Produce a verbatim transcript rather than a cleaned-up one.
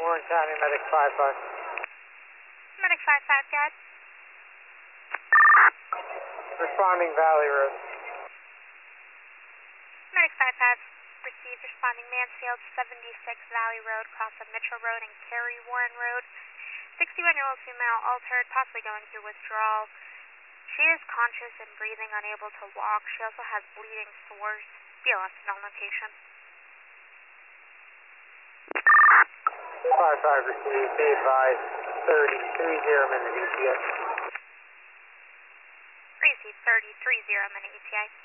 Warren County, Medic five five. Medic five five, guide. Responding Valley Road. Medic five five, received responding Mansfield, seventy-six Valley Road, cross of Mitchell Road and Cary Warren Road. sixty-one-year-old female altered, possibly going through withdrawal. She is conscious and breathing, unable to walk. She also has bleeding sores. B L S on location. five five received, be advised, thirty, three zero minute E T A. Received thirty, three zero minute E T A.